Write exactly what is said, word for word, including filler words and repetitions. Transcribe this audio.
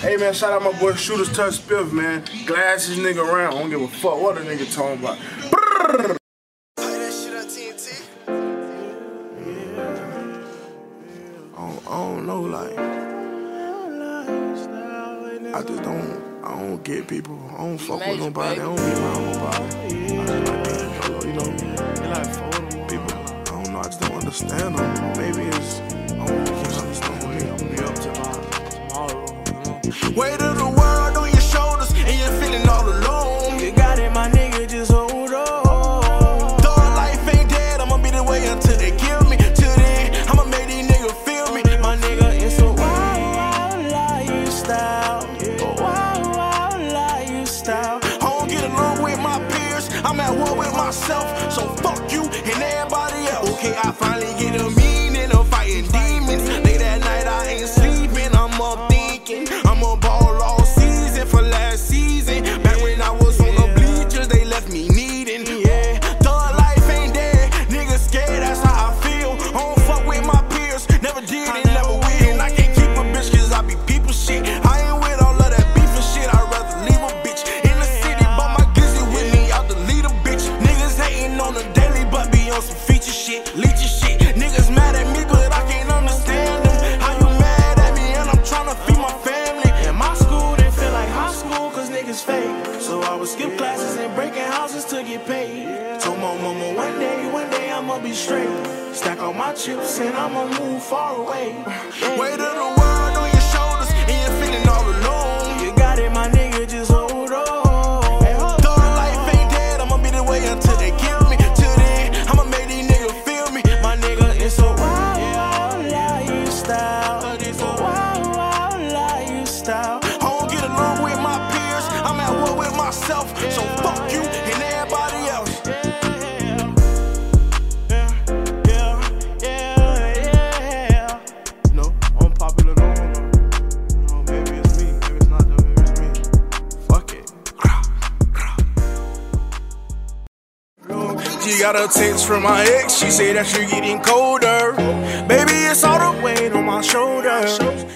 Hey man, shout out my boy Shooters Touch Spiff, man. Glass this nigga around. I don't give a fuck what a nigga talking about. Brrr. Play that shit on T N T. I don't, I don't know, like, I just don't, I don't get people. I don't fuck with nobody. I don't be around nobody. I just like being solo, you know. People, I don't know. I just don't understand them. Maybe it's, I don't know. I just understand me. I'm gonna be up to my tomorrow, you know. Weight of the world on your shoulders, and you're feeling all alone. You got it, my nigga, just hold on. Though life ain't dead, I'ma be the way until they kill me. Till then, I'ma make these niggas feel me. My nigga, it's a wild, wild lifestyle. A wild, wild lifestyle. I don't get along with my peers, I'm at war with myself. So fuck you and everybody else. Okay, I finally get a meaning of fighting demons. Late at night, I ain't sleeping, I'm up thinking. I'm a ball all season for last season. Back when I was on the bleachers, they left me needing. Yeah, thug life ain't dead, niggas scared, that's how I feel. I don't fuck with my peers, never did and never will. I can't keep a bitch cause I be people shit. I ain't with all of that beef and shit, I'd rather leave a bitch in the city, but my glizzy with me, I'll delete a bitch. Niggas hating on the daily, but be on some feature shit, leechy shit. Niggas mad at me, but I can't understand them. How you mad at me and I'm tryna feed my family? In my school, they feel like high school cause niggas fake. So I would skip classes and breaking houses to get paid. Told my mama one day, one day I'ma be straight. Stack all my chips and I'ma move far away. Weight of the world on your shoulders and you're feeling all alone. You got it, my nigga, just hold on. Though life ain't dead, I'ma be the way until they kill me. Till then, I'ma make these niggas feel me. My nigga, it's a wild, wild lifestyle. It's a wild, wild lifestyle. I don't get along with my peers, I'm at war with myself. So fuck you and everybody else. Yeah, yeah, yeah, yeah, yeah. No, I'm popular, no, no, no. Maybe it's me, maybe it's not, maybe it's me. Fuck it. She got a text from my ex, she said that you're getting colder. Baby, it's all the weight on my shoulders.